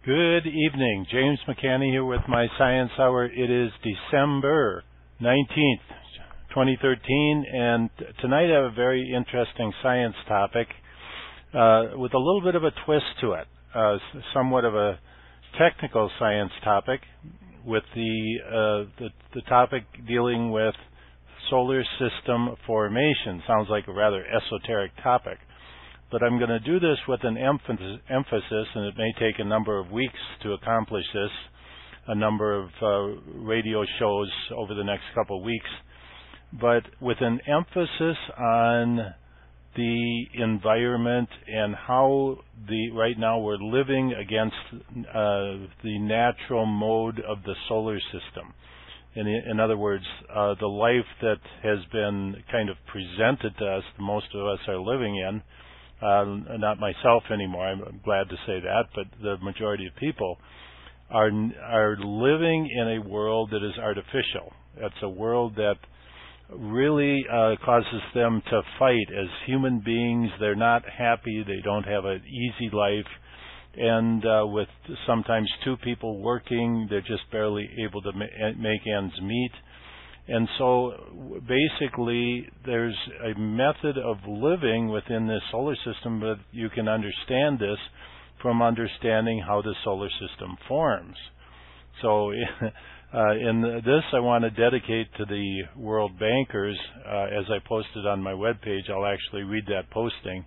Good evening. James McCanny here with my Science Hour. It is December 19th, 2013, and tonight I have a very interesting science topic with a little bit of a twist to it, somewhat of a technical science topic with the topic dealing with solar system formation. Sounds like a rather esoteric topic. But I'm going to do this with an emphasis, and it may take a number of weeks to accomplish this, a number of radio shows over the next couple of weeks, but with an emphasis on the environment and how right now we're living against the natural mode of the solar system. In other words, the life that has been kind of presented to us, most of us are living in, not myself anymore, I'm glad to say that, but the majority of people are living in a world that is artificial. It's a world that really causes them to fight as human beings. They're not happy, they don't have an easy life, and with sometimes two people working, they're just barely able to make ends meet. And so basically there's a method of living within this solar system, but you can understand this from understanding how the solar system forms. So in this I want to dedicate to the world bankers. As I posted on my webpage, I'll actually read that posting.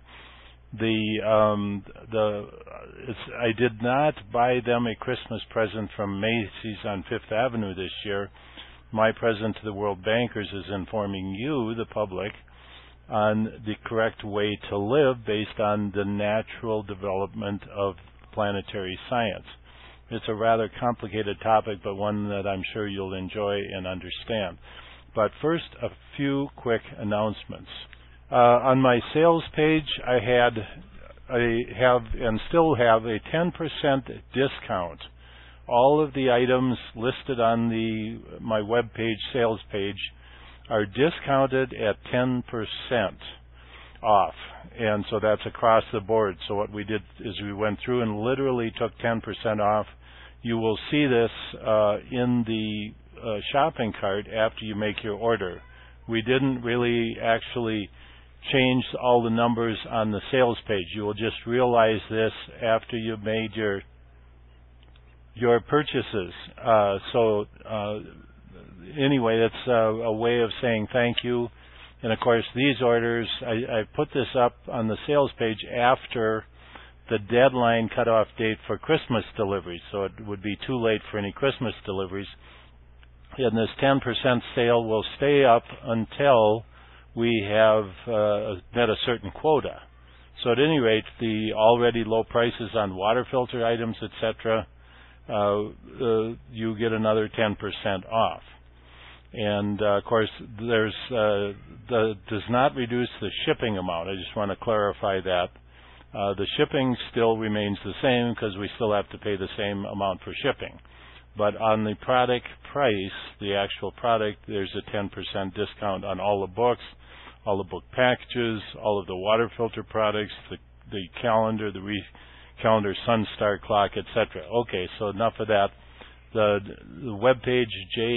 I did not buy them a Christmas present from Macy's on Fifth Avenue this year. My present to the world bankers is informing you, the public, on the correct way to live based on the natural development of planetary science. It's a rather complicated topic, but one that I'm sure you'll enjoy and understand. But first, a few quick announcements. On my sales page, I have and still have a 10% discount. All of the items listed on my web page, sales page, are discounted at 10% off. And so that's across the board. So what we did is we went through and literally took 10% off. You will see this in the shopping cart after you make your order. We didn't really actually change all the numbers on the sales page. You will just realize this after you've made your purchases. Anyway, that's a way of saying thank you. And of course, these orders, I put this up on the sales page after the deadline cutoff date for Christmas deliveries, so it would be too late for any Christmas deliveries. And this 10% sale will stay up until we have met a certain quota. So at any rate, the already low prices on water filter items, etc., you get another 10% off. And of course, does not reduce the shipping amount. I just want to clarify that. The shipping still remains the same because we still have to pay the same amount for shipping. But on the product price, the actual product, there's a 10% discount on all the books, all the book packages, all of the water filter products, the calendar, the calendar, sun star clock, etc. Okay, so enough of that. The webpage,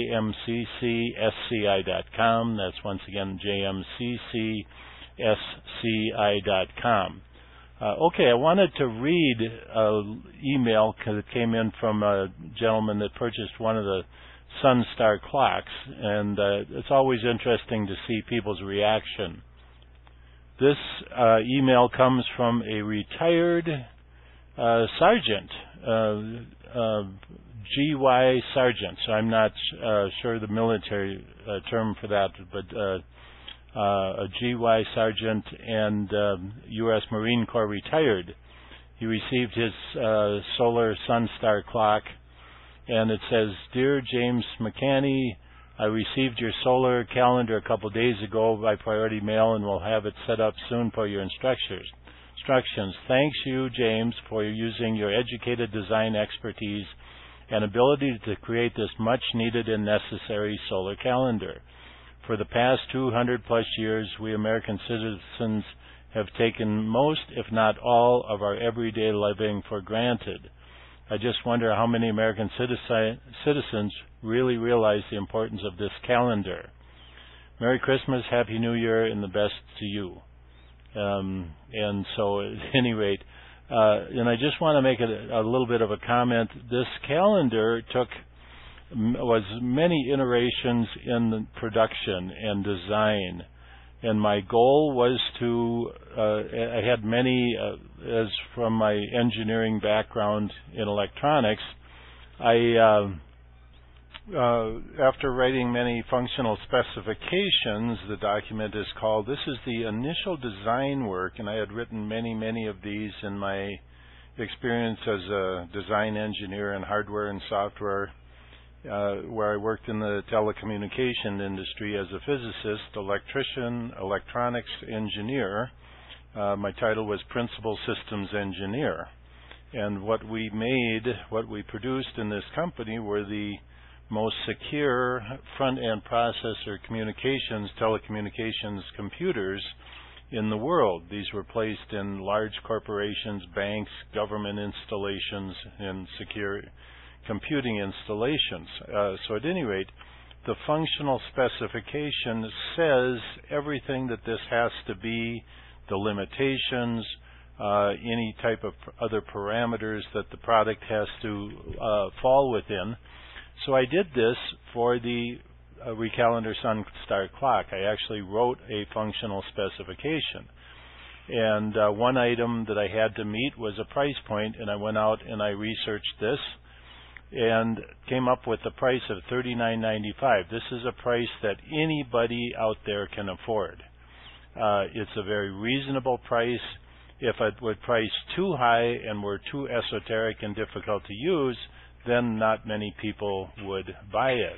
jmccsci.com. That's once again jmccsci.com. Okay, I wanted to read an email that came in from a gentleman that purchased one of the sun star clocks, and it's always interesting to see people's reaction. This email comes from a retired sergeant, GY sergeant. So I'm not sure the military term for that, but a GY sergeant and U.S. Marine Corps retired. He received his solar sun star clock, and it says, "Dear James McCanny, I received your solar calendar a couple days ago by priority mail and will have it set up soon for your instructions. Thanks you, James, for using your educated design expertise and ability to create this much needed and necessary solar calendar. For the past 200 plus years, we American citizens have taken most, if not all, of our everyday living for granted. I just wonder how many American citizens really realize the importance of this calendar. Merry Christmas, Happy New Year, and the best to you. And so, at any rate, and I just want to make a little bit of a comment. This calendar was many iterations in production and design, and my goal was to. I had many, as from my engineering background in electronics, after writing many functional specifications, the document is called, this is the initial design work, and I had written many of these in my experience as a design engineer in hardware and software, where I worked in the telecommunication industry as a physicist, electrician, electronics engineer. My title was Principal Systems Engineer. And what we produced in this company were the most secure front-end processor telecommunications computers in the world. These were placed in large corporations, banks, government installations, and secure computing installations. So at any rate, the functional specification says everything that this has to be, the limitations, any type of other parameters that the product has to fall within. So I did this for the Recalendar Sun Star Clock. I actually wrote a functional specification. And one item that I had to meet was a price point, and I went out and I researched this and came up with the price of $39.95. This is a price that anybody out there can afford. It's a very reasonable price. If it would price too high and were too esoteric and difficult to use, then not many people would buy it.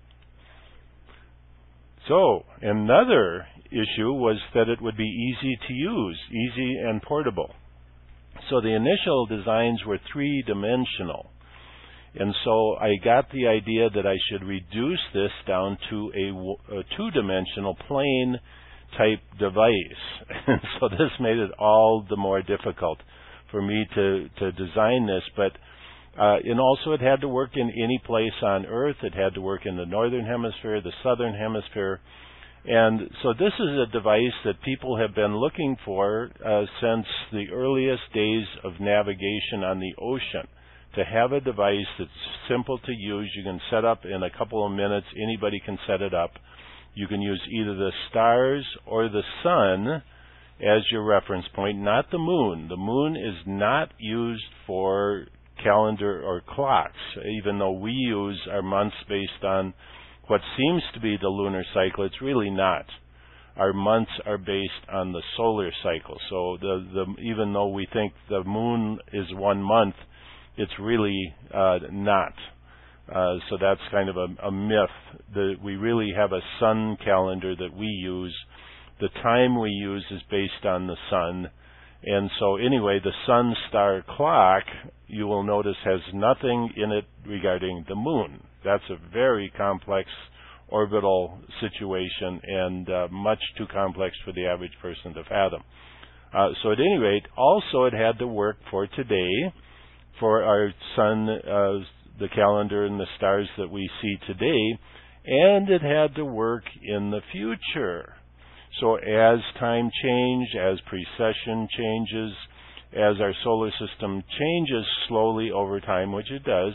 So, another issue was that it would be easy to use, easy and portable. So the initial designs were three-dimensional. And so I got the idea that I should reduce this down to a two-dimensional plane type device. And so this made it all the more difficult for me to design this. But and also it had to work in any place on Earth. It had to work in the northern hemisphere, the southern hemisphere. And so this is a device that people have been looking for since the earliest days of navigation on the ocean. To have a device that's simple to use, you can set up in a couple of minutes, anybody can set it up. You can use either the stars or the sun as your reference point, not the moon. The moon is not used for calendar or clocks, even though we use our months based on what seems to be the lunar cycle. It's really not. Our months are based on the solar cycle. So even though we think the moon is 1 month, it's really not. So that's kind of a myth. We really have a sun calendar that we use. The time we use is based on the sun. And so anyway, the sun star clock, you will notice, has nothing in it regarding the moon. That's a very complex orbital situation and much too complex for the average person to fathom. So at any rate, also it had to work for today, for our sun, the calendar and the stars that we see today, and it had to work in the future. So as time changes, as precession changes, as our solar system changes slowly over time, which it does,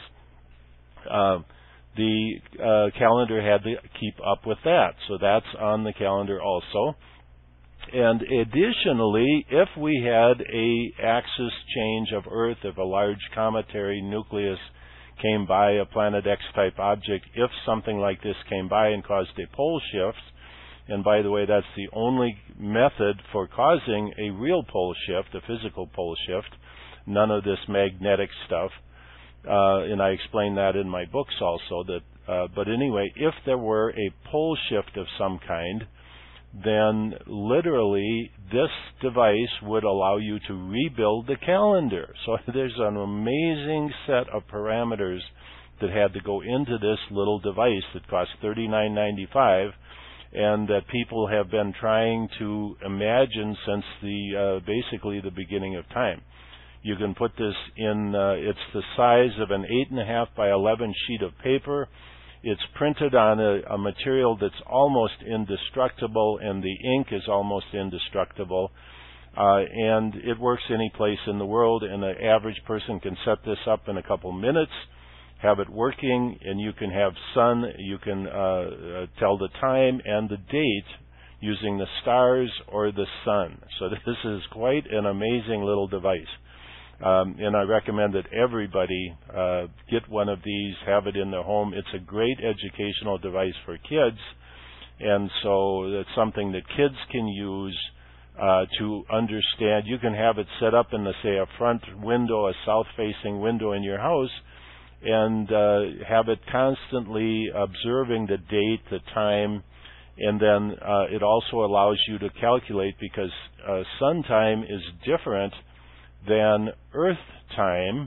the calendar had to keep up with that. So that's on the calendar also. And additionally, if we had a axis change of Earth, if a large cometary nucleus came by, a Planet X-type object, if something like this came by and caused a pole shift, and by the way, that's the only method for causing a real pole shift, a physical pole shift, none of this magnetic stuff, and I explain that in my books also. But anyway, if there were a pole shift of some kind, then literally this device would allow you to rebuild the calendar. So there's an amazing set of parameters that had to go into this little device that cost $39.95, and that people have been trying to imagine since basically the beginning of time. You can put this in, it's the size of an 8.5 by 11 sheet of paper. It's printed on a material that's almost indestructible, and the ink is almost indestructible. And it works any place in the world, and the average person can set this up in a couple minutes, have it working, and you can have sun, you can tell the time and the date using the stars or the sun. So this is quite an amazing little device. And I recommend that everybody get one of these, have it in their home. It's a great educational device for kids, and so it's something that kids can use to understand. You can have it set up in, say, a front window, a south-facing window in your house, and have it constantly observing the date, the time, and then it also allows you to calculate, because sun time is different than Earth time.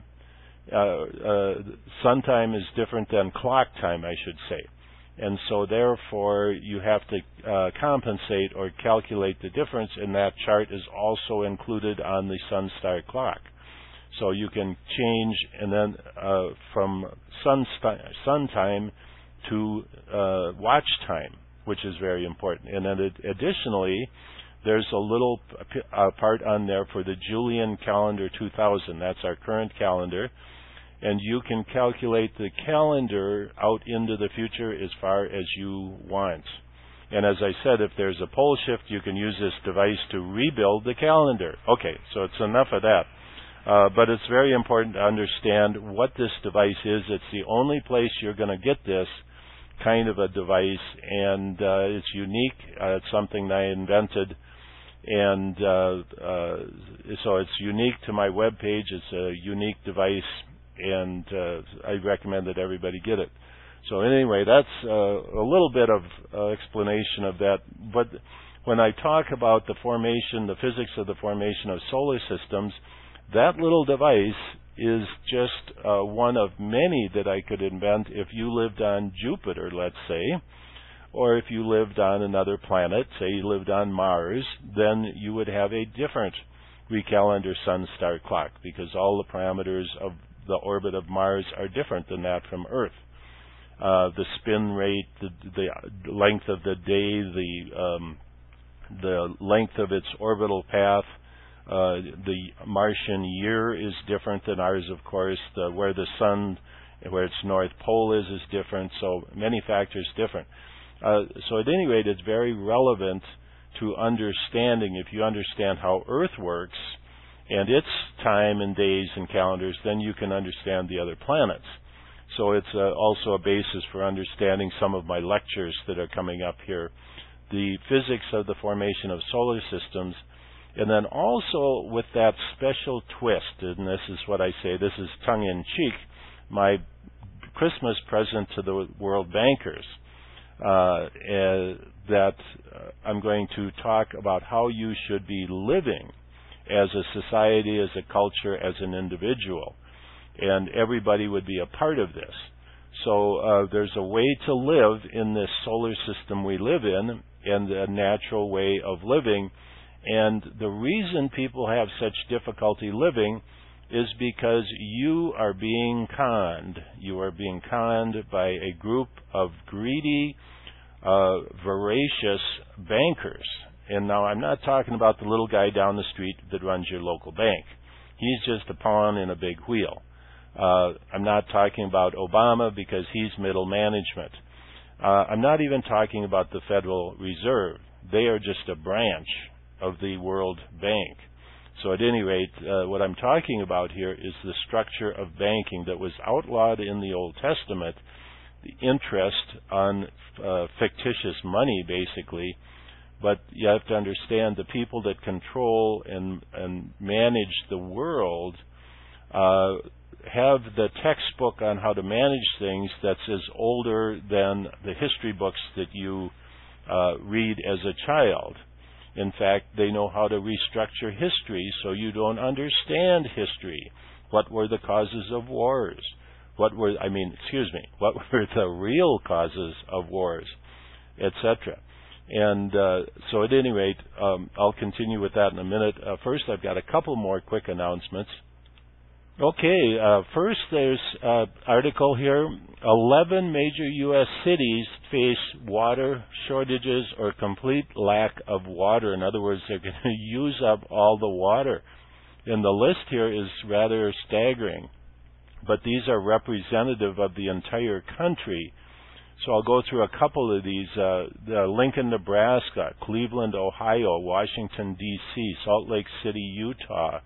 Sun time is different than clock time, I should say. And so therefore you have to compensate or calculate the difference, and that chart is also included on the sun-star clock. So you can change and then from sun time to watch time, which is very important. And then additionally, there's a little part on there for the Julian calendar 2000. That's our current calendar. And you can calculate the calendar out into the future as far as you want. And as I said, if there's a pole shift, you can use this device to rebuild the calendar. Okay, so it's enough of that. But it's very important to understand what this device is. It's the only place you're going to get this kind of a device, and it's unique. It's something that I invented, and so it's unique to my web page. It's a unique device, and I recommend that everybody get it. So anyway, that's a little bit of explanation of that. But when I talk about the formation, the physics of the formation of solar systems, that little device is just one of many that I could invent if you lived on Jupiter, let's say, or if you lived on another planet, say you lived on Mars, then you would have a different recalendar sun-star clock, because all the parameters of the orbit of Mars are different than that from Earth. The spin rate, the length of the day, the length of its orbital path, the Martian year is different than ours, of course. Where the sun, where its north pole is different. So many factors different. So at any rate, it's very relevant to understanding. If you understand how Earth works and its time and days and calendars, then you can understand the other planets. So it's also a basis for understanding some of my lectures that are coming up here. The physics of the formation of solar systems. And then also with that special twist, and this is what I say, this is tongue-in-cheek, my Christmas present to the world bankers, that I'm going to talk about how you should be living as a society, as a culture, as an individual. And everybody would be a part of this. So there's a way to live in this solar system we live in, and a natural way of living. And the reason people have such difficulty living is because you are being conned. You are being conned by a group of greedy, voracious bankers. And now I'm not talking about the little guy down the street that runs your local bank. He's just a pawn in a big wheel. I'm not talking about Obama, because he's middle management. I'm not even talking about the Federal Reserve. They are just a branch of the World Bank. So at any rate, what I'm talking about here is the structure of banking that was outlawed in the Old Testament, the interest on fictitious money, basically. But you have to understand the people that control and manage the world have the textbook on how to manage things that's as older than the history books that you read as a child. In fact, they know how to restructure history so you don't understand history. What were the causes of wars? What were the real causes of wars, etc. And so at any rate, I'll continue with that in a minute. First, I've got a couple more quick announcements. Okay, first there's an article here. 11 major U.S. cities face water shortages or complete lack of water. In other words, they're going to use up all the water. And the list here is rather staggering. But these are representative of the entire country. So I'll go through a couple of these. Lincoln, Nebraska, Cleveland, Ohio, Washington, D.C., Salt Lake City, Utah,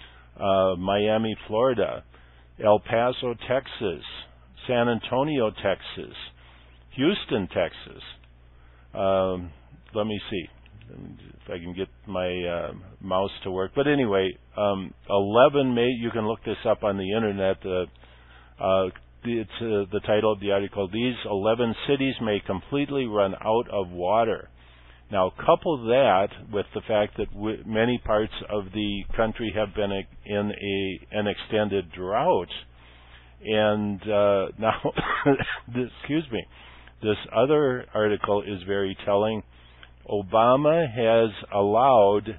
Miami, Florida, El Paso, Texas, San Antonio, Texas, Houston, Texas. Let me see if I can get my mouse to work. But anyway, 11 you can look this up on the internet. It's the title of the article. These 11 cities may completely run out of water. Now, couple that with the fact that many parts of the country have been in an extended drought. And now, excuse me, this other article is very telling. Obama has allowed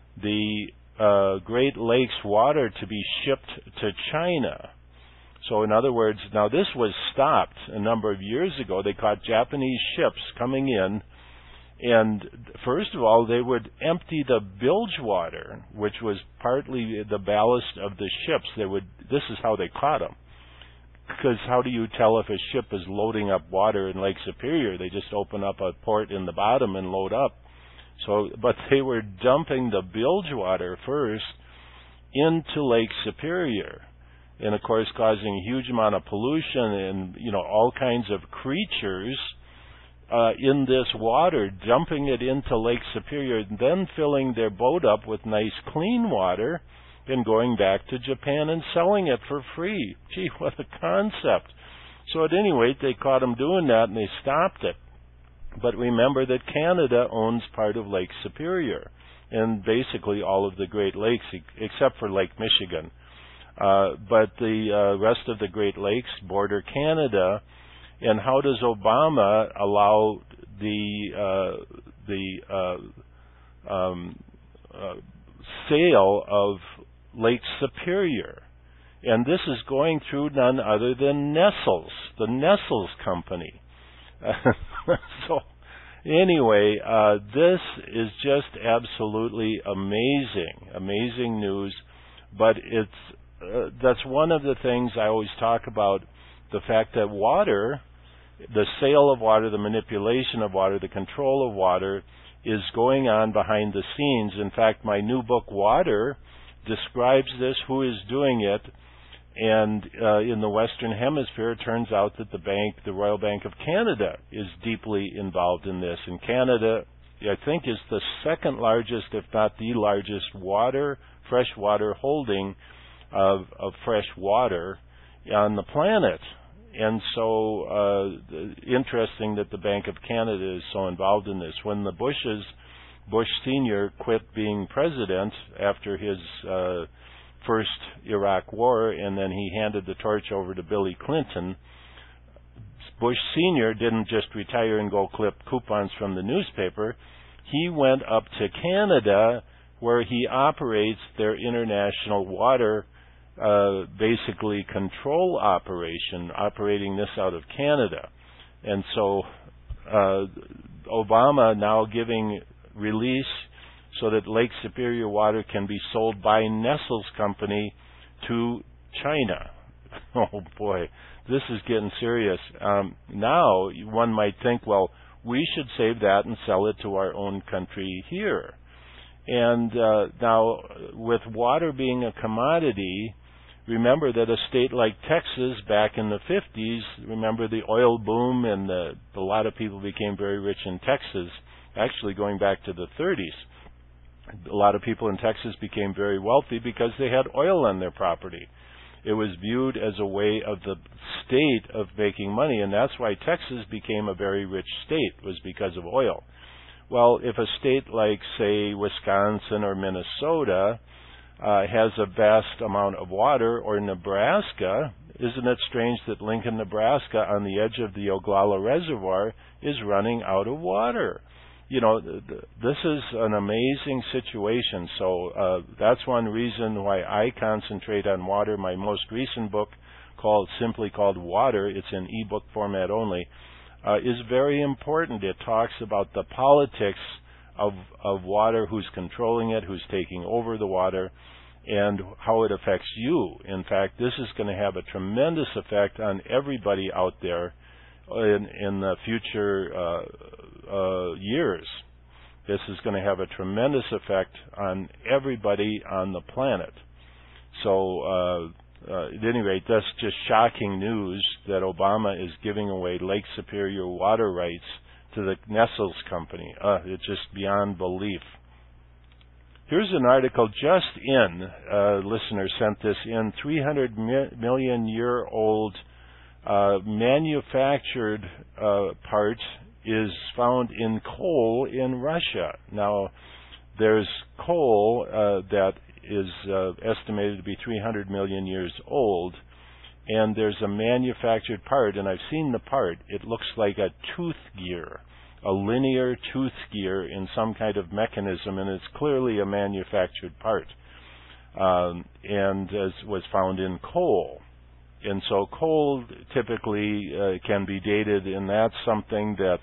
the Great Lakes water to be shipped to China. So in other words, now this was stopped a number of years ago. They caught Japanese ships coming in, and first of all, they would empty the bilge water, which was partly the ballast of the ships. This is how they caught them. Because how do you tell if a ship is loading up water in Lake Superior? They just open up a port in the bottom and load up. But they were dumping the bilge water first into Lake Superior, and of course causing a huge amount of pollution and all kinds of creatures in this water, dumping it into Lake Superior, and then filling their boat up with nice clean water and going back to Japan and selling it for free. Gee, what a concept. So at any rate, they caught them doing that and they stopped it. But remember that Canada owns part of Lake Superior and basically all of the Great Lakes except for Lake Michigan. But the rest of the Great Lakes border Canada. And how does Obama allow the sale of Lake Superior? And this is going through none other than Nestles, the Nestles company. So anyway, this is just absolutely amazing news. But that's one of the things I always talk about, the fact that water, the sale of water, the manipulation of water, the control of water is going on behind the scenes. In fact, my new book, Water, describes this, who is doing it. And in the Western Hemisphere, it turns out that the Royal Bank of Canada is deeply involved in this. And Canada, I think, is the second largest, if not the largest, freshwater holding of fresh water on the planet. And so interesting that the Bank of Canada is so involved in this. When the Bush Sr. quit being president after his first Iraq war, and then he handed the torch over to Billy Clinton, Bush Sr. didn't just retire and go clip coupons from the newspaper. He went up to Canada, where he operates their international water basically control operation, operating this out of Canada. And so Obama now giving release so that Lake Superior water can be sold by Nestles Company to China. Oh boy, this is getting serious. Now one might think, well, we should save that and sell it to our own country here. And now, with water being a commodity, remember that a state like Texas back in the 50s, remember the oil boom, and a lot of people became very rich in Texas, actually going back to the 30s. A lot of people in Texas became very wealthy because they had oil on their property. It was viewed as a way of the state of making money, and that's why Texas became a very rich state, was because of oil. Well, if a state like, say, Wisconsin or Minnesota has a vast amount of water, or Nebraska, isn't it strange that Lincoln, Nebraska, on the edge of the Oglala Reservoir, is running out of water? this is an amazing situation. So that's one reason why I concentrate on water. My most recent book, simply called Water, it's in ebook format only, is very important. It talks about the politics of water, who's controlling it, who's taking over the water, and how it affects you. In fact, this is going to have a tremendous effect on everybody out there in the future years. This is going to have a tremendous effect on everybody on the planet. So, at any rate, that's just shocking news that Obama is giving away Lake Superior water rights to the Nestle's company. It's just beyond belief. Here's an article just in. A listener sent this in. 300 million year old manufactured part is found in coal in Russia. Now, there's coal that is estimated to be 300 million years old, and there's a manufactured part, and I've seen the part. It looks like a tooth gear, a linear tooth gear in some kind of mechanism, and it's clearly a manufactured part, and was found in coal. And so coal typically can be dated, and that's something that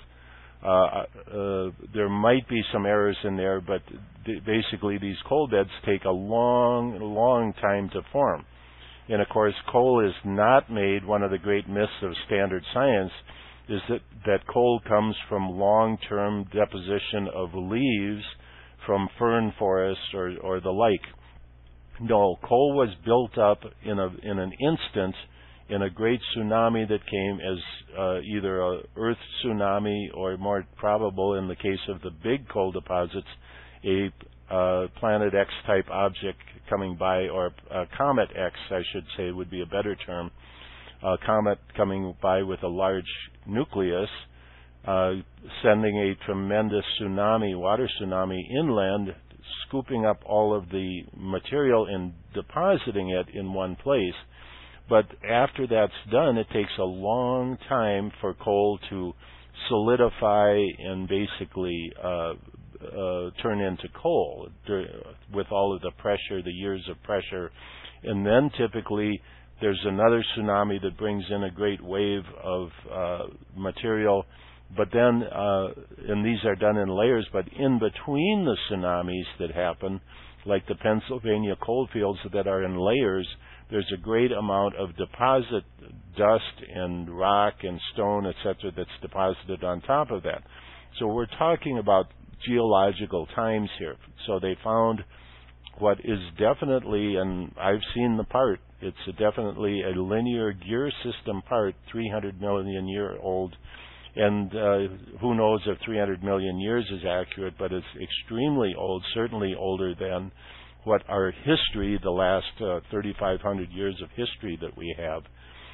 there might be some errors in there, but basically these coal beds take a long time to form. And of course, coal is not made. One of the great myths of standard science is that coal comes from long-term deposition of leaves from fern forests or the like. No, coal was built up in an instant in a great tsunami that came as either an earth tsunami or, more probable in the case of the big coal deposits, a Planet X type object coming by, or Comet X, I should say, would be a better term. A comet coming by with a large nucleus, sending a tremendous tsunami, water tsunami inland, scooping up all of the material and depositing it in one place. But after that's done, it takes a long time for coal to solidify and basically turn into coal with all of the pressure, the years of pressure. And then typically there's another tsunami that brings in a great wave of material. But then, and these are done in layers, but in between the tsunamis that happen, like the Pennsylvania coal fields that are in layers, there's a great amount of deposit dust and rock and stone, etc., that's deposited on top of that. So we're talking about geological times here. So they found what is definitely, and I've seen the part, it's definitely a linear gear system part, 300 million year old, and who knows if 300 million years is accurate, but it's extremely old, certainly older than what our history, the last 3,500 years of history that we have.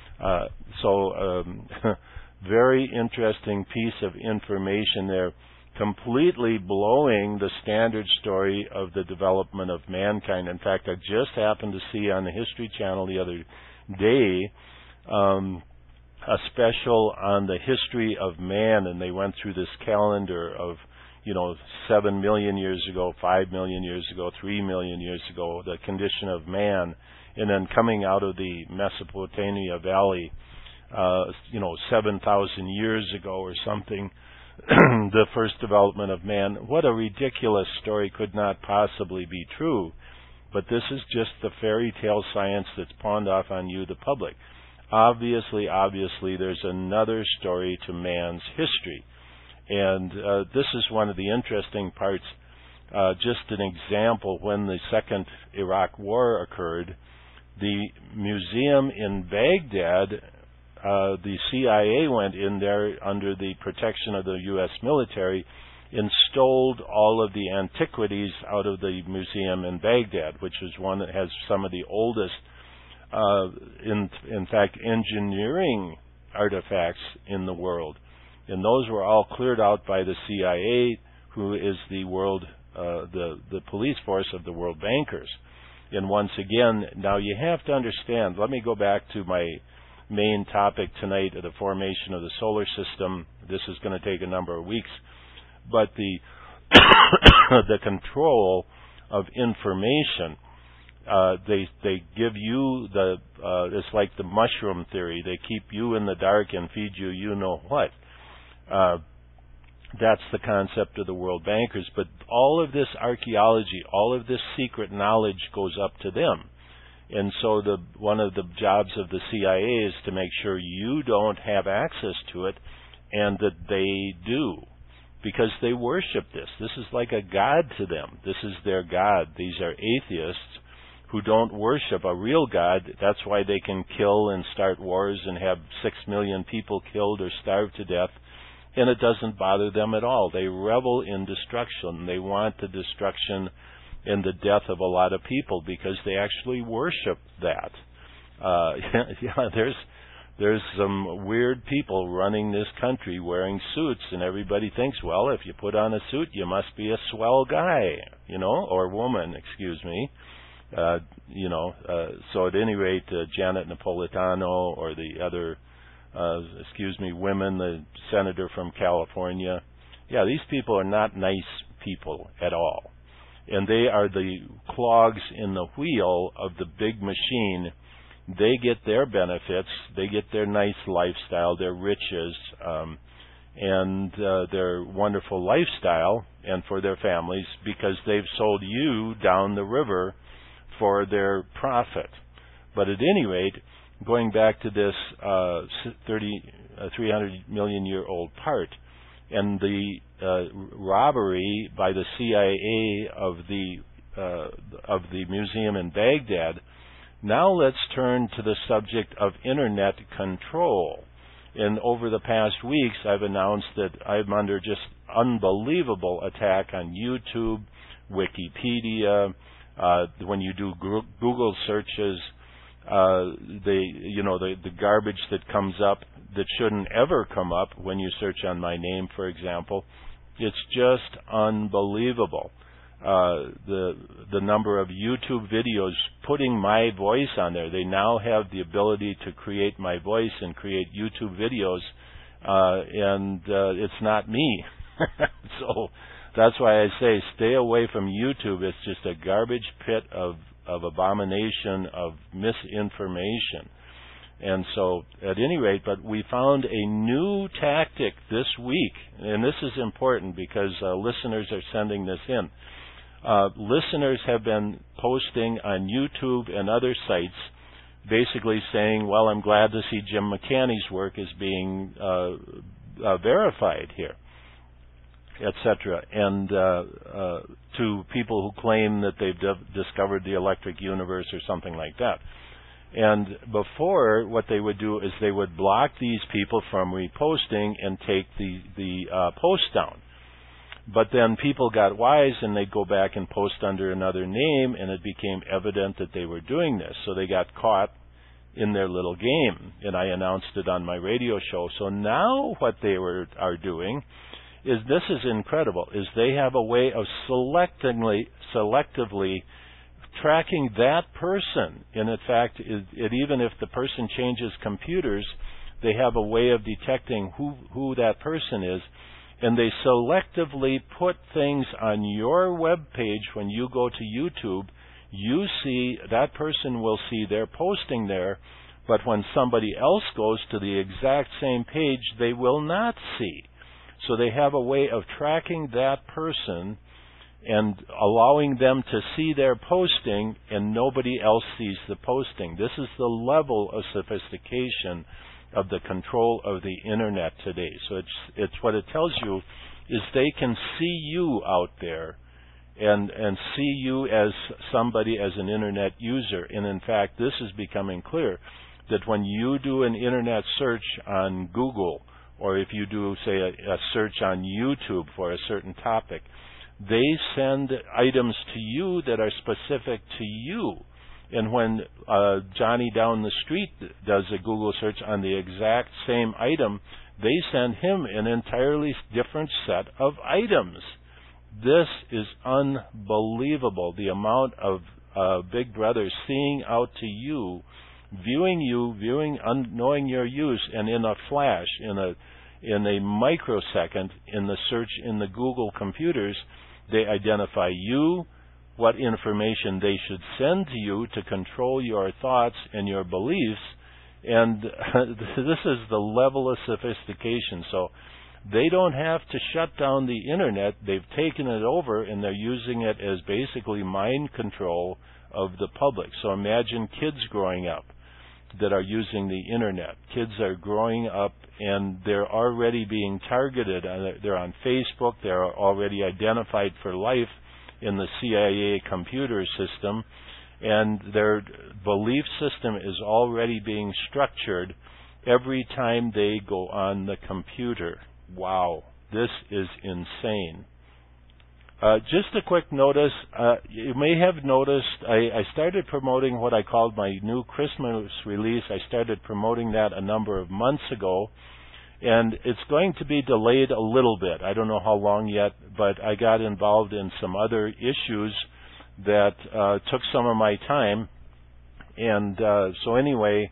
Very interesting piece of information there, completely blowing the standard story of the development of mankind. In fact, I just happened to see on the History Channel the other day a special on the history of man, and they went through this calendar of 7 million years ago, 5 million years ago, 3 million years ago, the condition of man, and then coming out of the Mesopotamia Valley, 7,000 years ago or something, the first development of man. What a ridiculous story, could not possibly be true. But this is just the fairy tale science that's pawned off on you, the public. Obviously, there's another story to man's history. And this is one of the interesting parts. Just an example, when the Second Iraq War occurred, the museum in Baghdad, the CIA went in there under the protection of the U.S. military and stole all of the antiquities out of the museum in Baghdad, which is one that has some of the oldest, in fact, engineering artifacts in the world. And those were all cleared out by the CIA, who is the the police force of the world bankers. And once again, now you have to understand, let me go back to my main topic tonight of the formation of the solar system. This is going to take a number of weeks. but the the control of information. They give you it's like the mushroom theory. They keep you in the dark and feed you you know what. That's the concept of the world bankers. But all of this archaeology, all of this secret knowledge goes up to them. And so one of the jobs of the CIA is to make sure you don't have access to it, and that they do, because they worship this. This is like a god to them. This is their god. These are atheists who don't worship a real God. That's why they can kill and start wars and have 6 million people killed or starved to death, and it doesn't bother them at all. They revel in destruction. They want the destruction and the death of a lot of people because they actually worship that. There's some weird people running this country wearing suits, and everybody thinks, well, if you put on a suit, you must be a swell guy, or woman, excuse me. So at any rate, Janet Napolitano or the other, women, the senator from California, these people are not nice people at all. And they are the clogs in the wheel of the big machine. They get their benefits, they get their nice lifestyle, their riches, and their wonderful lifestyle, and for their families, because they've sold you down the river for their profit. But at any rate, going back to this 300 million year old part, and the robbery by the CIA of the museum in Baghdad, now let's turn to the subject of Internet control. And over the past weeks, I've announced that I'm under just unbelievable attack on YouTube, Wikipedia. When you do Google searches, the garbage that comes up that shouldn't ever come up when you search on my name, for example, it's just unbelievable. The number of YouTube videos putting my voice on there. They now have the ability to create my voice and create YouTube videos, and it's not me. So that's why I say stay away from YouTube. It's just a garbage pit of abomination, of misinformation. And so, at any rate, but we found a new tactic this week, and this is important because listeners are sending this in. Listeners have been posting on YouTube and other sites basically saying, well, I'm glad to see Jim McCanney's work is being verified here, etc. And to people who claim that they've discovered the electric universe or something like that. And before, what they would do is they would block these people from reposting and take the post down. But then people got wise and they'd go back and post under another name, and it became evident that they were doing this. So they got caught in their little game, and I announced it on my radio show. So now what they are doing is, this is incredible, is they have a way of selectively tracking that person. And in fact, even if the person changes computers, they have a way of detecting who that person is. And they selectively put things on your web page. When you go to YouTube, you see, that person will see they're posting there, but when somebody else goes to the exact same page, they will not see. So they have a way of tracking that person and allowing them to see their posting, and nobody else sees the posting. This is the level of sophistication of the control of the Internet today. So it's what it tells you is they can see you out there and see you as somebody, as an Internet user. And in fact, this is becoming clear that when you do an Internet search on Google, or if you do, say, a search on YouTube for a certain topic, they send items to you that are specific to you. And when Johnny down the street does a Google search on the exact same item, they send him an entirely different set of items. This is unbelievable, the amount of Big Brother seeing out to you, knowing your use, and in a flash, in a microsecond in the search in the Google computers. They identify you, what information they should send to you to control your thoughts and your beliefs, and this is the level of sophistication. So they don't have to shut down the internet. They've taken it over, and they're using it as basically mind control of the public. So imagine kids growing up that are using the internet. Kids are growing up, and they're already being targeted. They're on Facebook. They're already identified for life in the CIA computer system, and their belief system is already being structured every time they go on the computer. Wow, this is insane. Just a quick notice, you may have noticed I started promoting what I called my new Christmas release. I started promoting that a number of months ago, and it's going to be delayed a little bit. I don't know how long yet, but I got involved in some other issues that took some of my time. And so anyway,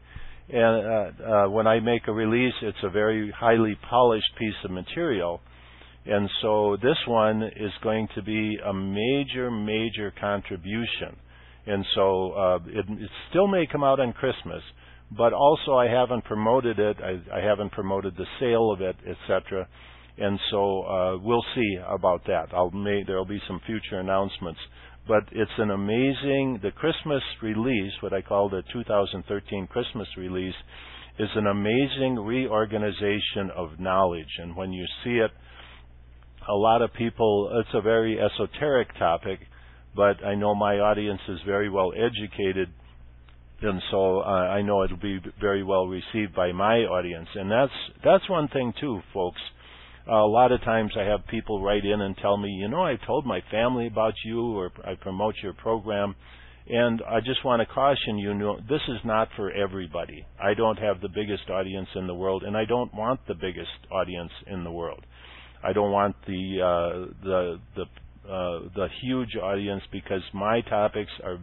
when I make a release, it's a very highly polished piece of material. And so this one is going to be a major, major contribution. And so it still may come out on Christmas, but also I haven't promoted it. I haven't promoted the sale of it, etc. And so we'll see about that. There will be some future announcements. But it's an amazing, the Christmas release, what I call the 2013 Christmas release, is an amazing reorganization of knowledge. And when you see it, a lot of people, it's a very esoteric topic, but I know my audience is very well educated, and so I know it'll be very well received by my audience. And that's one thing too, folks. A lot of times I have people write in and tell me, I told my family about you, or I promote your program, and I just want to caution you, this is not for everybody. I don't have the biggest audience in the world, and I don't want the biggest audience in the world. I don't want the huge audience, because my topics are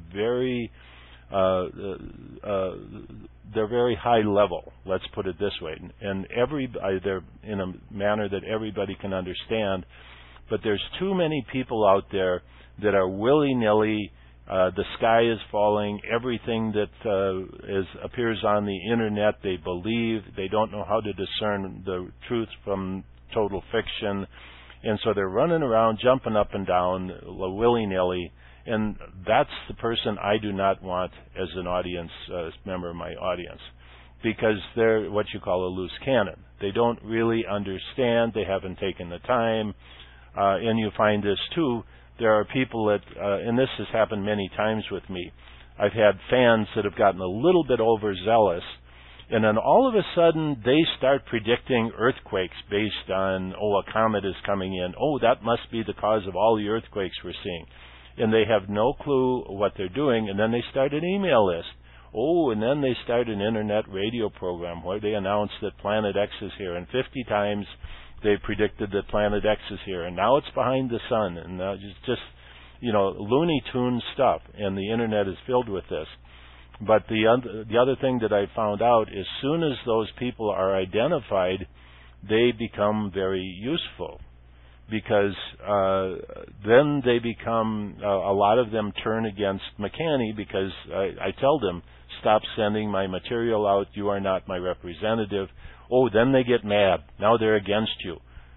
they're very high level. Let's put it this way, and they're in a manner that everybody can understand. But there's too many people out there that are willy-nilly. The sky is falling. Everything that appears on the internet, they believe. They don't know how to discern the truth from total fiction, and so they're running around, jumping up and down, willy-nilly, and that's the person I do not want as an audience, member of my audience, because they're what you call a loose cannon. They don't really understand, they haven't taken the time, and you find this too, there are people that, and this has happened many times with me, I've had fans that have gotten a little bit overzealous, and then all of a sudden, they start predicting earthquakes based on, a comet is coming in. That must be the cause of all the earthquakes we're seeing. And they have no clue what they're doing, and then they start an email list. And then they start an internet radio program where they announce that Planet X is here, and 50 times they predicted that Planet X is here, and now it's behind the sun, and it's just, Looney Tune stuff, and the internet is filled with this. But the other thing that I found out, as soon as those people are identified, they become very useful, because then they become, a lot of them turn against McCanny, because I tell them, stop sending my material out, you are not my representative. Then they get mad. Now they're against you.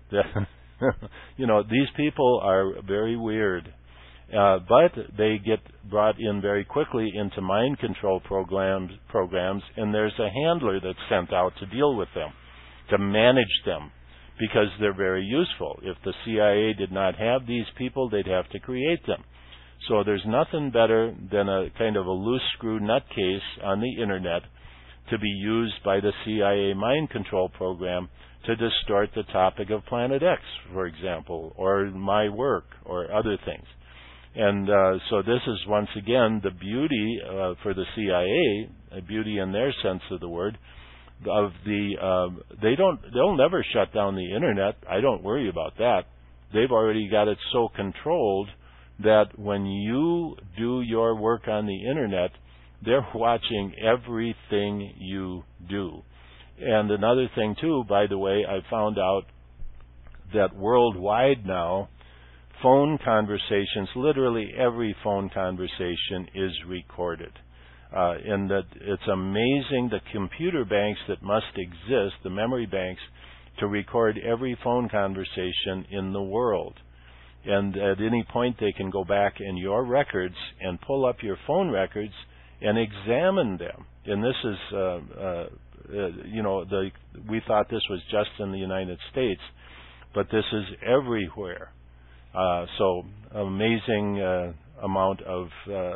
These people are very weird. But they get brought in very quickly into mind control programs, and there's a handler that's sent out to deal with them, to manage them, because they're very useful. If the CIA did not have these people, they'd have to create them. So there's nothing better than a kind of a loose screw nutcase on the internet to be used by the CIA mind control program to distort the topic of Planet X, for example, or my work, or other things. And so this is, once again, the beauty for the CIA, a beauty in their sense of the word, of they'll never shut down the internet. I don't worry about that. They've already got it so controlled that when you do your work on the internet, they're watching everything you do. And another thing too, by the way, I found out that worldwide now, phone conversations, literally every phone conversation is recorded. And that it's amazing the computer banks that must exist, the memory banks, to record every phone conversation in the world. And at any point they can go back in your records and pull up your phone records and examine them. And this is, we thought this was just in the United States, but this is everywhere. So amazing amount of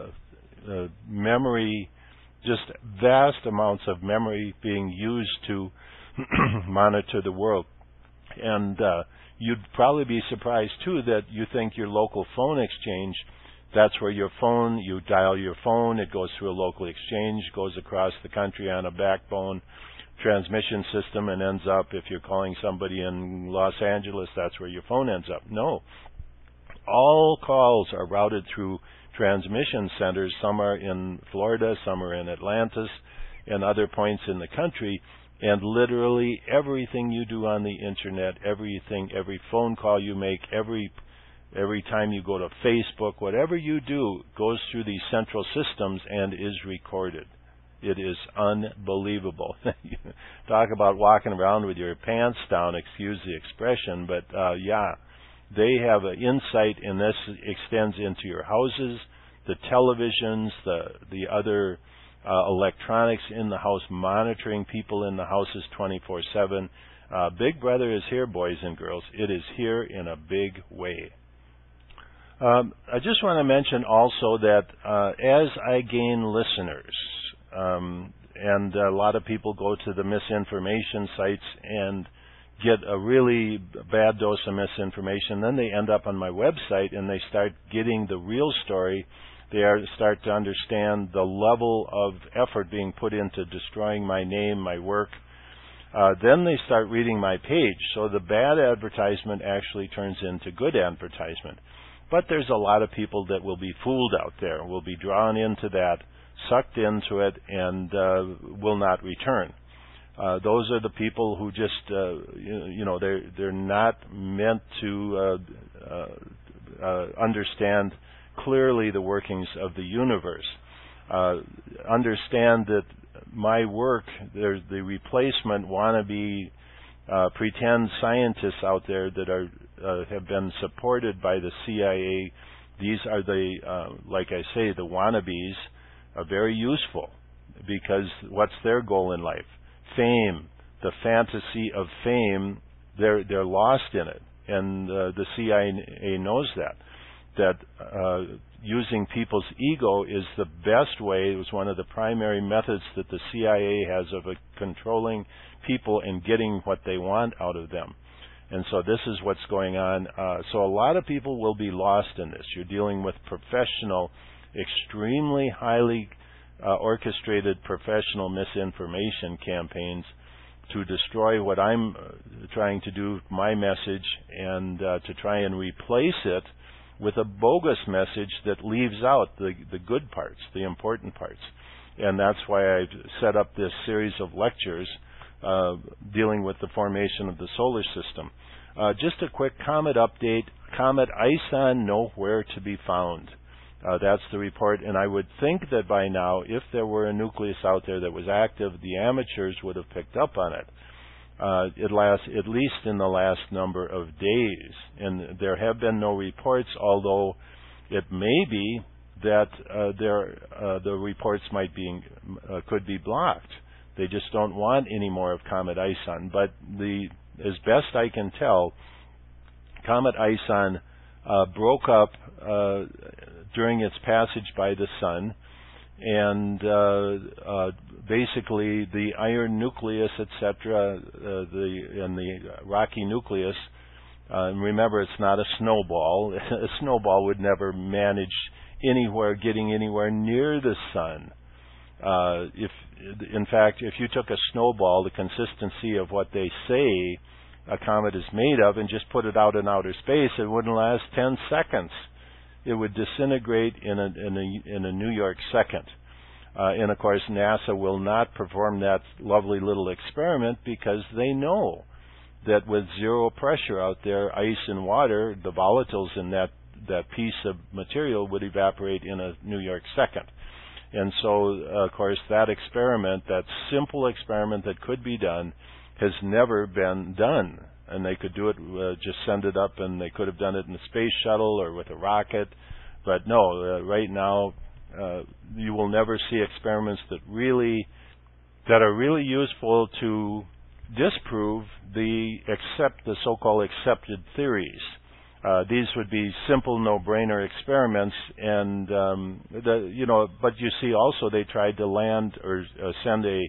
memory, just vast amounts of memory being used to monitor the world. And you'd probably be surprised too that you think your local phone exchange, that's where your phone, you dial your phone, it goes through a local exchange, goes across the country on a backbone transmission system and ends up, if you're calling somebody in Los Angeles, that's where your phone ends up. No. All calls are routed through transmission centers. Some are in Florida, some are in Atlantis, and other points in the country. And literally everything you do on the internet, every phone call you make, every time you go to Facebook, whatever you do goes through these central systems and is recorded. It is unbelievable. Talk about walking around with your pants down, excuse the expression, but they have an insight, and this extends into your houses, the televisions, the other electronics in the house, monitoring people in the houses 24/7. Big Brother is here, boys and girls. It is here in a big way. I just want to mention also that as I gain listeners, and a lot of people go to the misinformation sites and get a really bad dose of misinformation, then they end up on my website and they start getting the real story. They start to understand the level of effort being put into destroying my name, my work. Then they start reading my page. So the bad advertisement actually turns into good advertisement. But there's a lot of people that will be fooled out there, will be drawn into that, sucked into it, and will not return. Those are the people who just, they're not meant to understand clearly the workings of the universe. Understand that my work, there's the replacement wannabe pretend scientists out there that are have been supported by the CIA. These are the, like I say, the wannabes are very useful because what's their goal in life? Fame, the fantasy of fame. They're lost in it, and the CIA knows that using people's ego is the best way. It was one of the primary methods that the CIA has of controlling people and getting what they want out of them. And so this is what's going on. So a lot of people will be lost in this. You're dealing with professional, extremely highly orchestrated professional misinformation campaigns to destroy what I'm trying to do, my message, and to try and replace it with a bogus message that leaves out the good parts, the important parts. And that's why I've set up this series of lectures dealing with the formation of the solar system. Just a quick comet update. Comet ISON nowhere to be found. That's the report, and I would think that by now, if there were a nucleus out there that was active, the amateurs would have picked up on it. It lasts at least in the last number of days, and there have been no reports, although it may be that the reports could be blocked. They just don't want any more of Comet ISON. But as best I can tell, Comet ISON broke up during its passage by the sun, and basically the iron nucleus, etc., and the rocky nucleus. Remember, it's not a snowball. A snowball would never manage getting anywhere near the sun. In fact, if you took a snowball, the consistency of what they say a comet is made of, and just put it out in outer space, it wouldn't last 10 seconds. It would disintegrate in a New York second. And of course, NASA will not perform that lovely little experiment because they know that with zero pressure out there, ice and water, the volatiles in that piece of material would evaporate in a New York second. And so, of course, that experiment, that simple experiment that could be done, has never been done. And they could do it, just send it up, and they could have done it in a space shuttle or with a rocket. But no, right now, you will never see experiments that are really useful to disprove the so-called accepted theories. These would be simple, no-brainer experiments, and but you see, also they tried to land or send a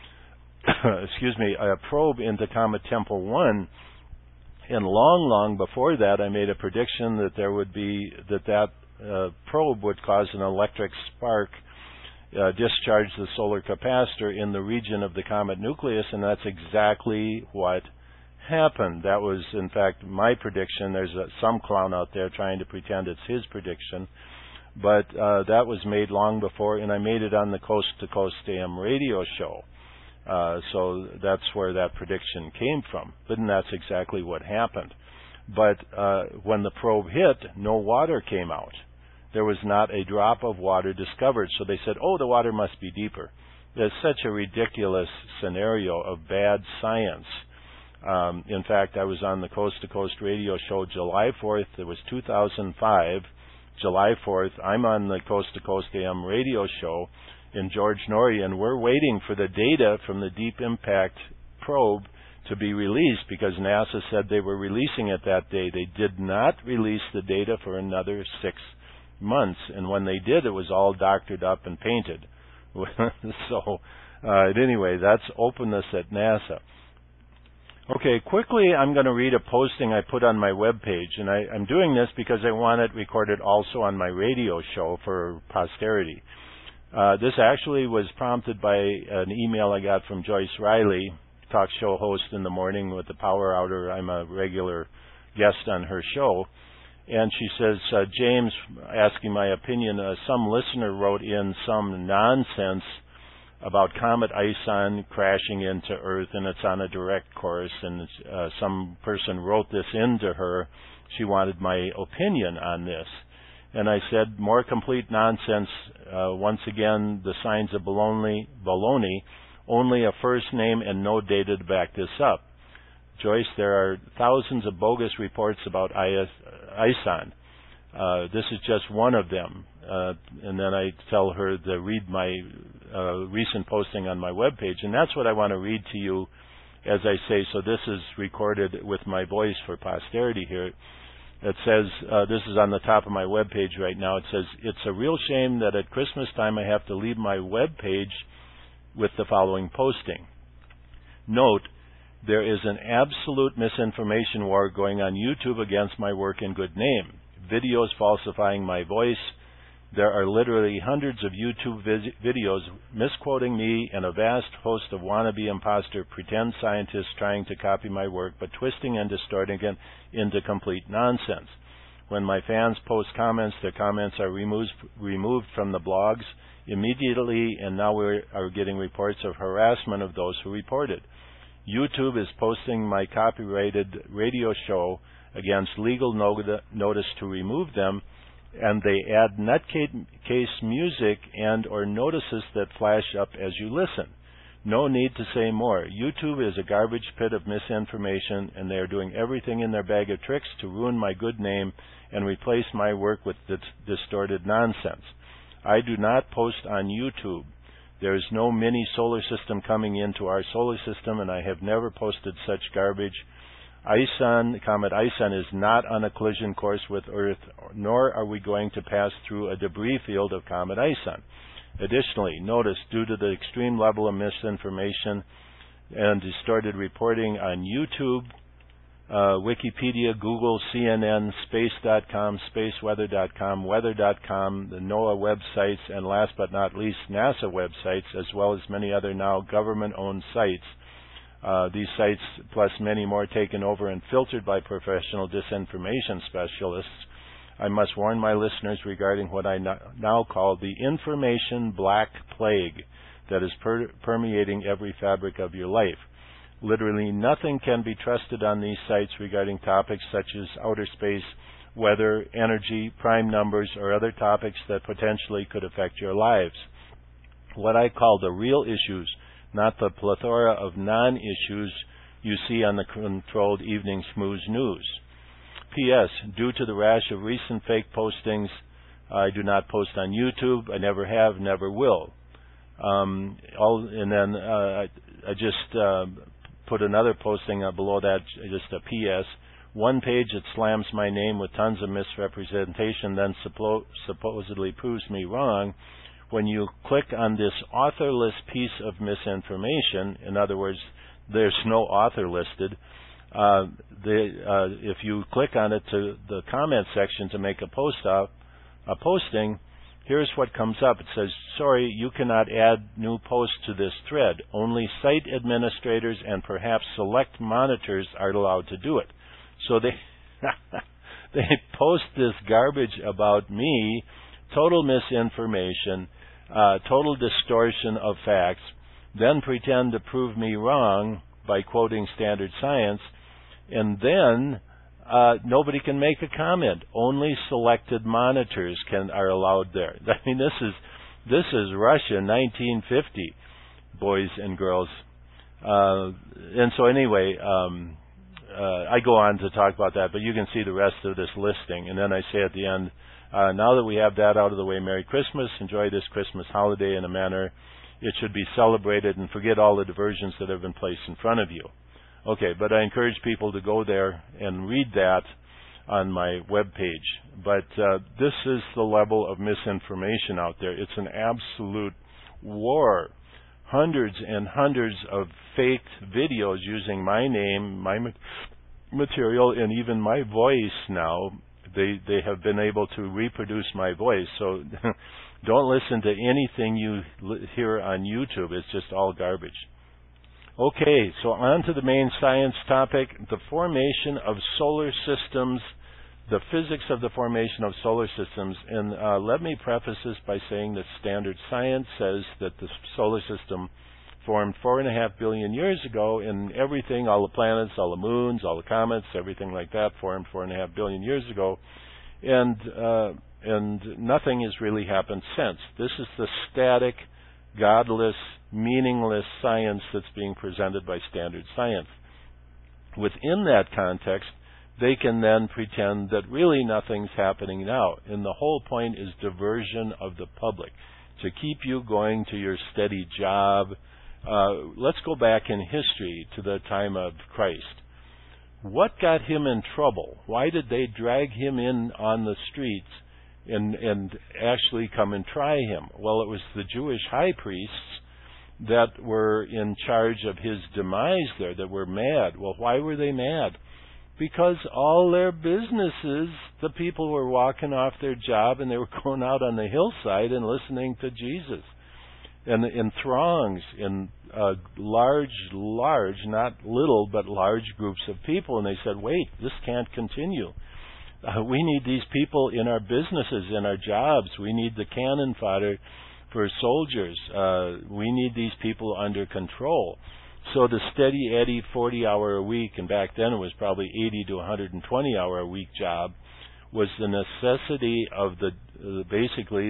probe into Comet Tempel 1, and long before that, I made a prediction that that probe would cause an electric spark, discharge the solar capacitor in the region of the comet nucleus, and that's exactly what happened. That was, in fact, my prediction. There's some clown out there trying to pretend it's his prediction, but that was made long before, and I made it on the Coast to Coast AM radio show. So that's where that prediction came from. And that's exactly what happened. But when the probe hit, no water came out. There was not a drop of water discovered. So they said, oh, the water must be deeper. There's such a ridiculous scenario of bad science. In fact, I was on the Coast to Coast radio show July 4th. It was 2005, July 4th. I'm on the Coast to Coast AM radio show in George Norrie, and we're waiting for the data from the Deep Impact probe to be released because NASA said they were releasing it that day. They did not release the data for another 6 months, and when they did, it was all doctored up and painted. So anyway, that's openness at NASA. Okay, quickly I'm going to read a posting I put on my webpage, and I'm doing this because I want it recorded also on my radio show for posterity. This actually was prompted by an email I got from Joyce Riley, talk show host in the morning with the Power Hour. I'm a regular guest on her show. And she says, James, asking my opinion, some listener wrote in some nonsense about Comet Ison crashing into Earth, and it's on a direct course, and some person wrote this into her. She wanted my opinion on this. And I said, more complete nonsense. Once again, the signs of baloney, only a first name and no data to back this up. Joyce, there are thousands of bogus reports about ISON. This is just one of them. And then I tell her to read my recent posting on my webpage. And that's what I want to read to you as I say. So this is recorded with my voice for posterity here. It says, this is on the top of my webpage right now. It says, it's a real shame that at Christmas time I have to leave my webpage with the following posting. Note, there is an absolute misinformation war going on YouTube against my work and good name. Videos falsifying my voice. There are literally hundreds of YouTube videos misquoting me and a vast host of wannabe imposter pretend scientists trying to copy my work but twisting and distorting it into complete nonsense. When my fans post comments, their comments are removed from the blogs immediately, and now we are getting reports of harassment of those who reported. YouTube is posting my copyrighted radio show against legal notice to remove them, and they add nutcase music and or notices that flash up as you listen. No need to say more. YouTube is a garbage pit of misinformation, and they are doing everything in their bag of tricks to ruin my good name and replace my work with distorted nonsense. I do not post on YouTube. There is no mini solar system coming into our solar system, and I have never posted such garbage. Comet Ison is not on a collision course with Earth, nor are we going to pass through a debris field of Comet Ison. Additionally, notice, due to the extreme level of misinformation and distorted reporting on YouTube, Wikipedia, Google, CNN, Space.com, SpaceWeather.com, Weather.com, the NOAA websites, and last but not least, NASA websites, as well as many other now government-owned sites. These sites, plus many more taken over and filtered by professional disinformation specialists, I must warn my listeners regarding what I now call the information black plague that is permeating every fabric of your life. Literally nothing can be trusted on these sites regarding topics such as outer space, weather, energy, prime numbers, or other topics that potentially could affect your lives. What I call the real issues, not the plethora of non-issues you see on the controlled evening snooze news. P.S. Due to the rash of recent fake postings, I do not post on YouTube. I never have, never will. I just put another posting below that, just a P.S. One page that slams my name with tons of misrepresentation, then supposedly proves me wrong. When you click on this authorless piece of misinformation, in other words, there's no author listed, if you click on it to the comment section to make a posting, here's what comes up. It says, sorry, you cannot add new posts to this thread. Only site administrators and perhaps select monitors are allowed to do it. So they post this garbage about me, total misinformation, total distortion of facts, then pretend to prove me wrong by quoting Standard Science, and then nobody can make a comment. Only selected monitors are allowed there. I mean, this is Russia 1950, boys and girls. And so anyway, I go on to talk about that, but you can see the rest of this listing. And then I say at the end, now that we have that out of the way, Merry Christmas. Enjoy this Christmas holiday in a manner it should be celebrated, and forget all the diversions that have been placed in front of you. Okay, but I encourage people to go there and read that on my webpage. But this is the level of misinformation out there. It's an absolute war. Hundreds and hundreds of faked videos using my name, my material, and even my voice now. They have been able to reproduce my voice. So don't listen to anything you hear on YouTube. It's just all garbage. Okay, so on to the main science topic, the formation of solar systems, the physics of the formation of solar systems. And let me preface this by saying that Standard Science says that the solar system formed 4.5 billion years ago, and everything, all the planets, all the moons, all the comets, everything like that formed 4.5 billion years ago. And nothing has really happened since. This is the static, godless, meaningless science that's being presented by Standard Science. Within that context, they can then pretend that really nothing's happening now. And the whole point is diversion of the public, to keep you going to your steady job. Let's go back in history to the time of Christ. What got him in trouble? Why did they drag him in on the streets and actually come and try him? Well, it was the Jewish high priests that were in charge of his demise there, that were mad. Well, why were they mad? Because all their businesses, the people were walking off their job and they were going out on the hillside and listening to Jesus. And in throngs, in large, not little, but large groups of people. And they said, wait, this can't continue. We need these people in our businesses, in our jobs. We need the cannon fodder for soldiers. We need these people under control. So the steady Eddie 40-hour-a-week, and back then it was probably 80 to 120-hour-a-week job, was the necessity of basically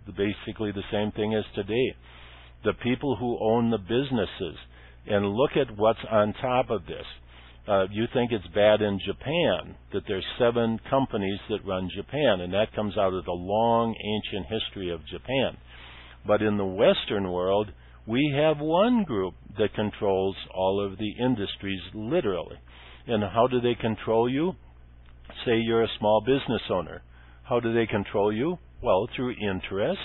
the same thing as today. The people who own the businesses. And look at what's on top of this. You think it's bad in Japan that there's 7 companies that run Japan, and that comes out of the long ancient history of Japan. But in the Western world, we have one group that controls all of the industries, literally. And how do they control you? Say you're a small business owner. How do they control you? Well, through interest,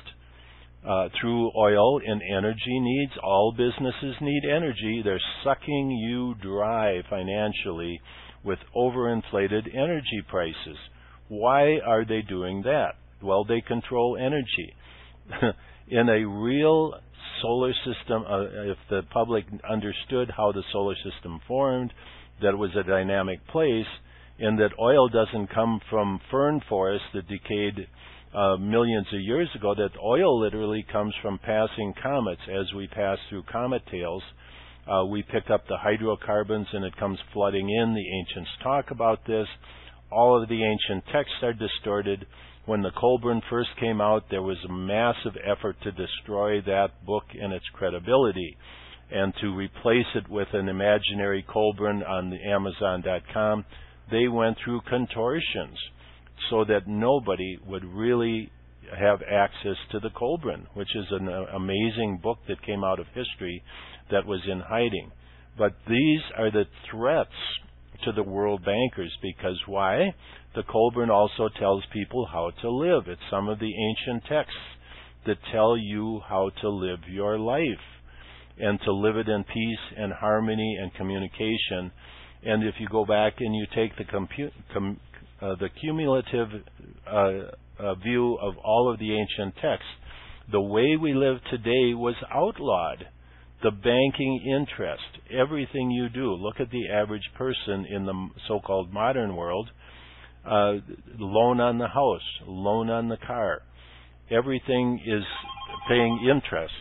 through oil and energy needs. All businesses need energy. They're sucking you dry financially with overinflated energy prices. Why are they doing that? Well, they control energy. In a real solar system, if the public understood how the solar system formed, that it was a dynamic place, and that oil doesn't come from fern forests that decayed millions of years ago, that oil literally comes from passing comets. As we pass through comet tails, we pick up the hydrocarbons and it comes flooding in. The ancients talk about this. All of the ancient texts are distorted. When the Kolbrin first came out, there was a massive effort to destroy that book and its credibility and to replace it with an imaginary Kolbrin on the Amazon.com. They went through contortions so that nobody would really have access to the Kolbrin, which is an amazing book that came out of history that was in hiding. But these are the threats to the world bankers, because why? The Kolbrin also tells people how to live. It's some of the ancient texts that tell you how to live your life and to live it in peace and harmony and communication. And if you go back and you take the cumulative view of all of the ancient texts, the way we live today was outlawed. The banking interest, everything you do. Look at the average person in the so-called modern world. Loan on the house, loan on the car. Everything is paying interest.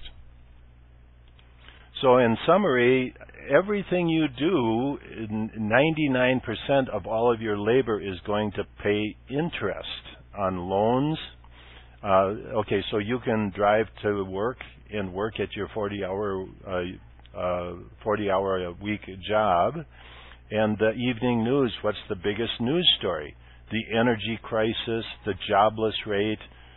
So in summary, everything you do, 99% of all of your labor is going to pay interest on loans. Okay, so you can drive to work and work at your 40-hour a week job. And the evening news, what's the biggest news story? The energy crisis, the jobless rate.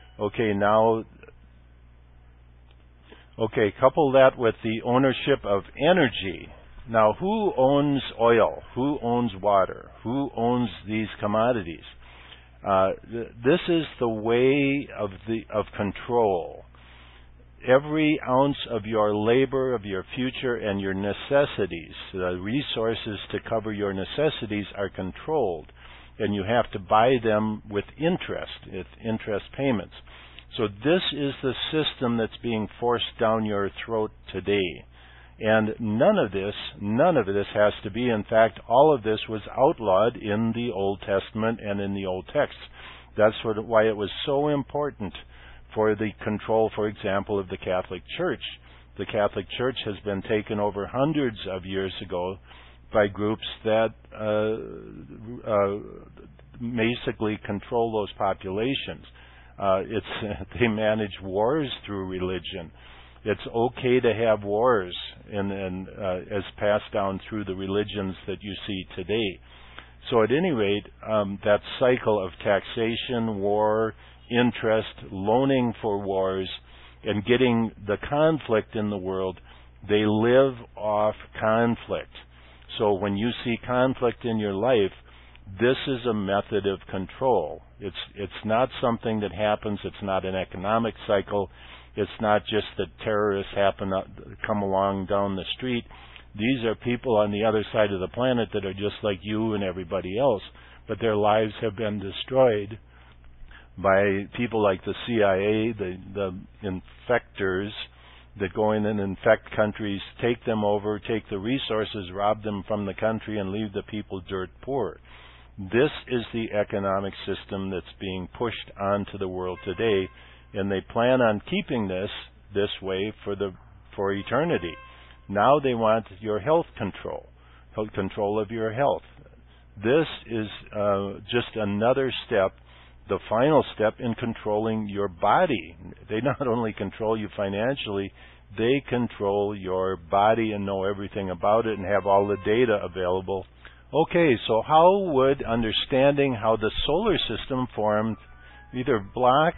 Couple that with the ownership of energy. Now, who owns oil? Who owns water? Who owns these commodities? This is the way of control. Every ounce of your labor, of your future, and your necessities, the resources to cover your necessities are controlled, and you have to buy them with interest payments. So this is the system that's being forced down your throat today. And none of this has to be. In fact, all of this was outlawed in the Old Testament and in the Old texts. That's why it was so important for the control, for example, of the Catholic Church. The Catholic Church has been taken over hundreds of years ago by groups that basically control those populations. They manage wars through religion. It's okay to have wars, and as passed down through the religions that you see today. So at any rate, that cycle of taxation, war, interest, loaning for wars, and getting the conflict in the world, they live off conflict. So when you see conflict in your life, this is a method of control. It's not something that happens. It's not an economic cycle. It's not just that terrorists come along down the street. These are people on the other side of the planet that are just like you and everybody else, but their lives have been destroyed by people like the CIA, the infectors that go in and infect countries, take them over, take the resources, rob them from the country, and leave the people dirt poor. This is the economic system that's being pushed onto the world today, and they plan on keeping this way for eternity. Now they want your health control of your health. This is just another step, the final step in controlling your body. They not only control you financially, they control your body and know everything about it and have all the data available. Okay, so how would understanding how the solar system formed either block...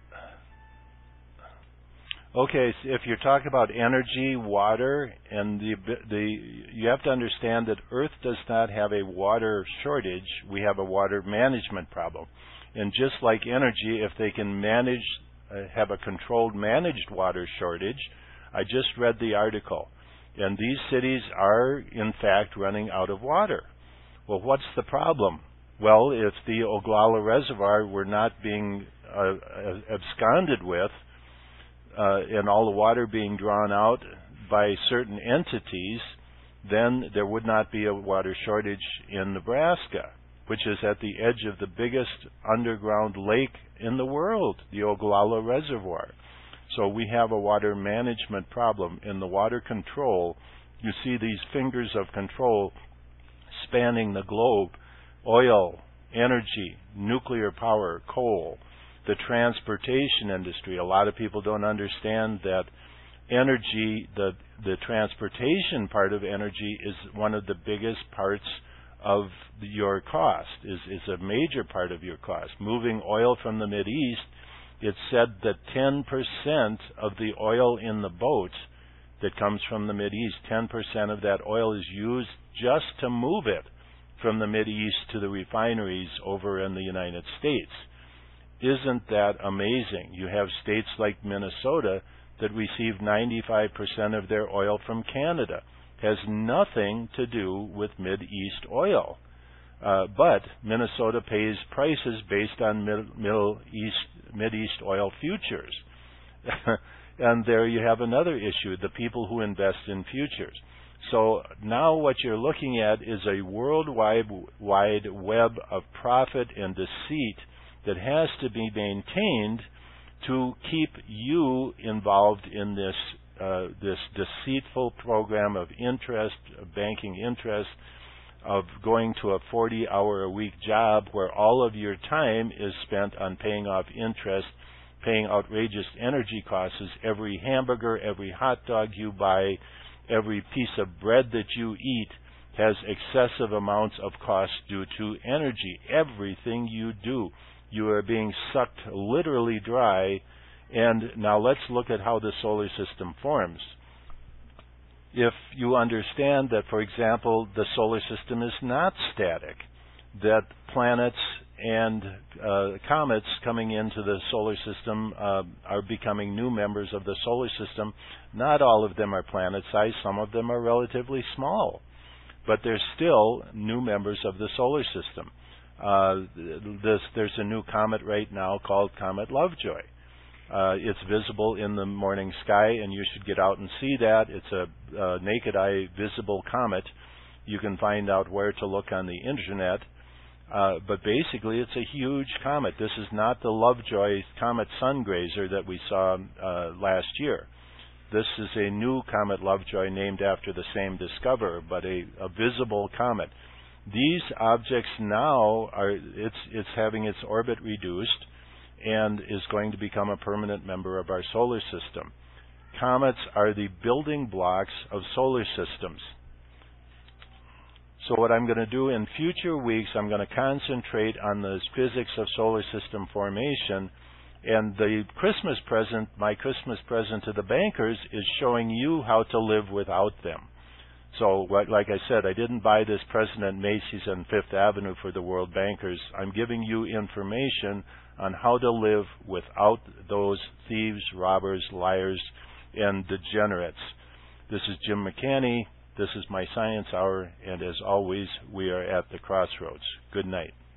Okay, so if you're talking about energy, water, and you have to understand that Earth does not have a water shortage. We have a water management problem. And just like energy, if they can have a controlled managed water shortage, I just read the article, and these cities are, in fact, running out of water. Well, what's the problem? Well, if the Oglala Reservoir were not being absconded with, and all the water being drawn out by certain entities, then there would not be a water shortage in Nebraska. which is at the edge of the biggest underground lake in the world, the Ogallala Reservoir. So we have a water management problem. In the water control, you see these fingers of control spanning the globe: oil, energy, nuclear power, coal, the transportation industry. A lot of people don't understand that energy, the transportation part of energy is one of the biggest parts of your cost, is a major part of your cost. Moving oil from the Mideast, it's said that 10% of the oil in the boat that comes from the Mideast, 10% of that oil is used just to move it from the Mideast to the refineries over in the United States. Isn't that amazing? You have states like Minnesota that receive 95% of their oil from Canada. Has nothing to do with Mideast oil. But Minnesota pays prices based on Mideast oil futures. And there you have another issue, the people who invest in futures. So now what you're looking at is a worldwide web of profit and deceit that has to be maintained to keep you involved in this deceitful program of interest, of banking interest, of going to a 40-hour-a-week job where all of your time is spent on paying off interest, paying outrageous energy costs. Every hamburger, every hot dog you buy, every piece of bread that you eat has excessive amounts of cost due to energy. Everything you do, you are being sucked literally dry. And now let's look at how the solar system forms. If you understand that, for example, the solar system is not static, that planets and comets coming into the solar system are becoming new members of the solar system. Not all of them are planet-sized. Some of them are relatively small. But they're still new members of the solar system. There's a new comet right now called Comet Lovejoy. It's visible in the morning sky, and you should get out and see that. It's a naked eye visible comet. You can find out where to look on the internet. But basically, it's a huge comet. This is not the Lovejoy Comet Sungrazer that we saw last year. This is a new Comet Lovejoy named after the same discoverer, but a visible comet. These objects now it's having its orbit reduced and is going to become a permanent member of our solar system. Comets are the building blocks of solar systems. So what I'm going to do in future weeks, I'm going to concentrate on the physics of solar system formation. And the Christmas present, my Christmas present to the bankers, is showing you how to live without them. So, like I said, I didn't buy this President Macy's on Fifth Avenue for the World Bankers. I'm giving you information on how to live without those thieves, robbers, liars, and degenerates. This is Jim McCanny. This is my Science Hour, and as always, we are at the crossroads. Good night.